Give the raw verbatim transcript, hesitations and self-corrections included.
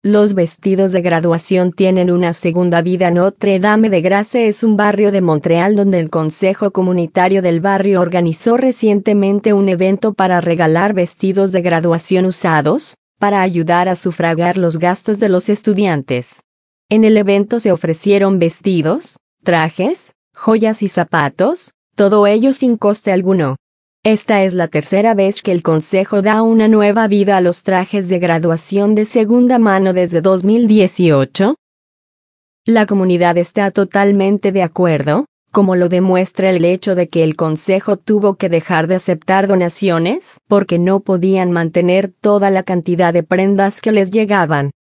Los vestidos de graduación tienen una segunda vida. Notre Dame de Grace es un barrio de Montreal donde el Consejo Comunitario del barrio organizó recientemente un evento para regalar vestidos de graduación usados, para ayudar a sufragar los gastos de los estudiantes. En el evento se ofrecieron vestidos, trajes, joyas y zapatos, todo ello sin coste alguno. Esta es la tercera vez que el Consejo da una nueva vida a los trajes de graduación de segunda mano desde dos mil dieciocho. La comunidad está totalmente de acuerdo, como lo demuestra el hecho de que el Consejo tuvo que dejar de aceptar donaciones porque no podían mantener toda la cantidad de prendas que les llegaban.